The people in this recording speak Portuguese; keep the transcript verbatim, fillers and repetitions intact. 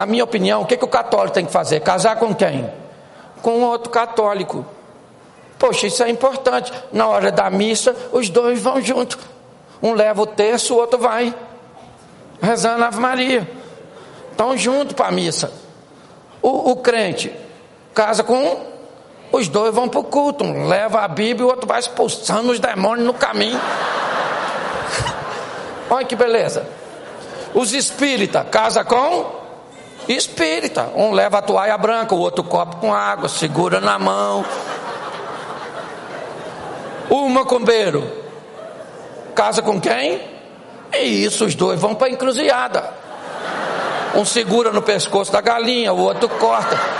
Na minha opinião, o que, que o católico tem que fazer? Casar com quem? Com outro católico. Poxa, isso é importante. Na hora da missa, os dois vão junto. Um leva o terço, o outro vai rezando a Ave Maria. Estão juntos para a missa. O, o crente casa com um, os dois vão para o culto. Um leva a Bíblia e o outro vai expulsando os demônios no caminho. Olha que beleza. Os espíritas casa com espírita. Um leva a toalha branca, o outro copo com água, segura na mão. O macumbeiro casa com quem? E isso, os dois vão para a encruzilhada. Um segura no pescoço da galinha, o outro corta.